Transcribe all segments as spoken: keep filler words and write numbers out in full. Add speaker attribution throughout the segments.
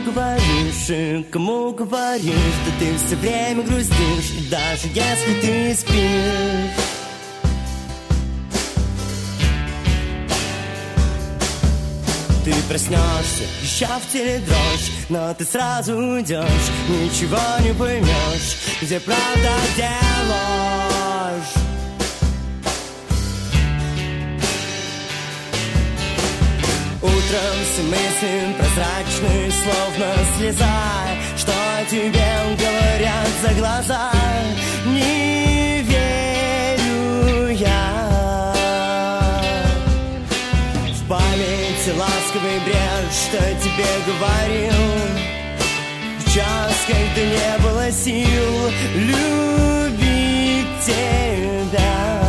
Speaker 1: говоришь и кому говоришь, что ты все время грустишь, и даже если ты спишь. Ты проснешься, еще в теле дрожь, но ты сразу уйдешь, ничего не поймешь, где правда, где ложь. Утром все мысли прозрачные, словно слеза, что тебе говорят за глаза. Не верю я в памяти ласковый бред, что тебе говорил в час, когда не было сил любить тебя.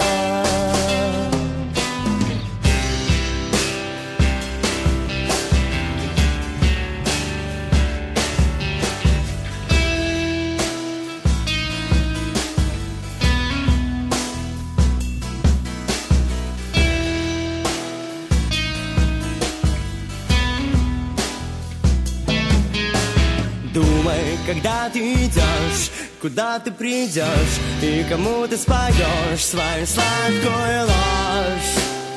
Speaker 1: Думай, когда ты идешь, куда ты придешь и кому ты споешь свою сладкую ложь.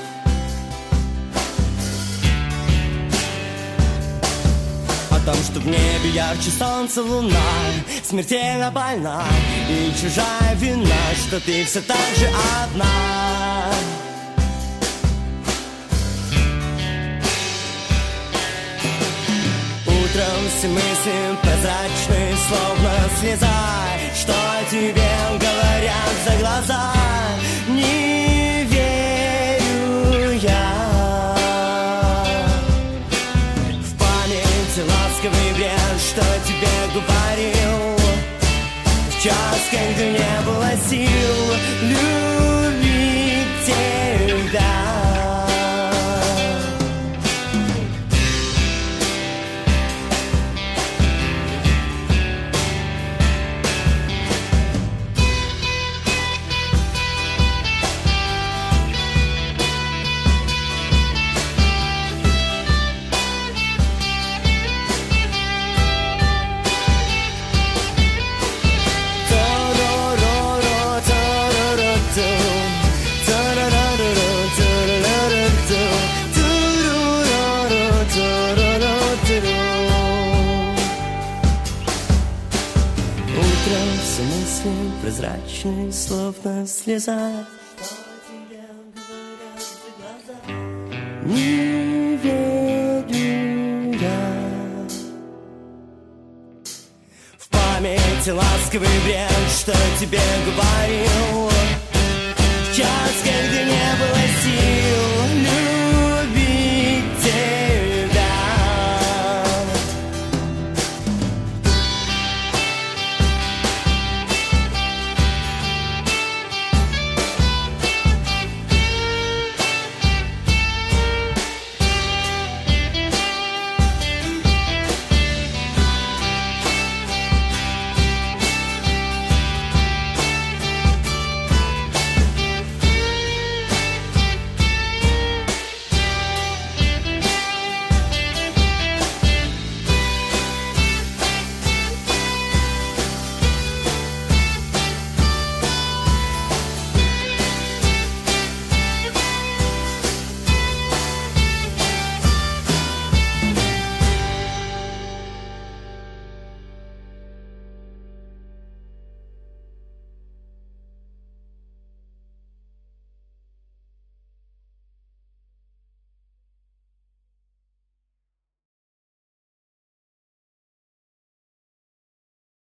Speaker 1: О том, что в небе ярче солнца луна, смертельно больна и чужая вина, что ты все так же одна. Утром все мысли прозрачные, словно слеза, что тебе говорят за глаза. Не верю я в памяти ласковый бред, что тебе говорил в час, когда не было сил любить тебя. Прозрачные, словно слеза, не верю я в памяти ласковый бред, что тебе говорил в час, когда не было сил